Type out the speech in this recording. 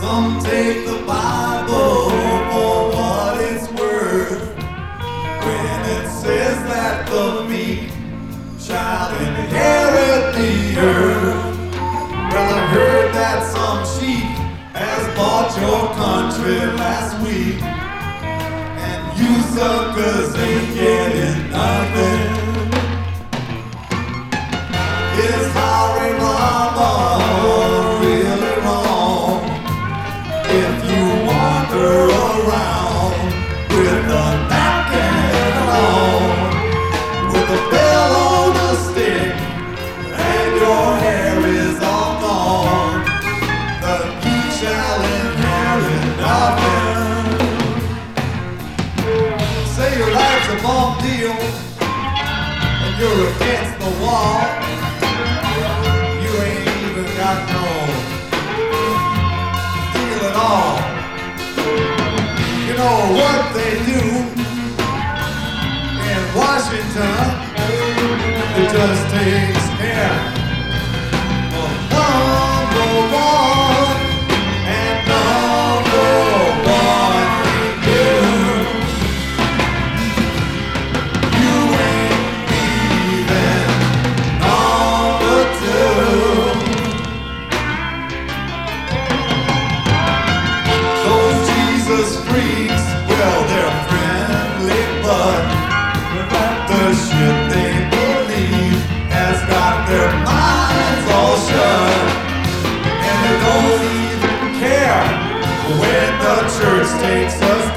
Some take the Bible for what it's worth, when it says that the meek shall inherit the earth. Well, I heard that some sheep has bought your country last week, and you suckers ain't getting nothing. Is Harry Mama really wrong if you wander around with a napkin on, with a bell on a stick, and your hair is all gone? The geek shall inherit nothing. Say your life's a bomb deal and you're against the wall. You ain't even got no deal at all. You know what they do in Washington? It just takes care of number one, and number one ain't you. You ain't even number two. Those Jesus freaks, well, they're friendly, but the shit they believe has got their minds all shut, and they don't even care when the church takes us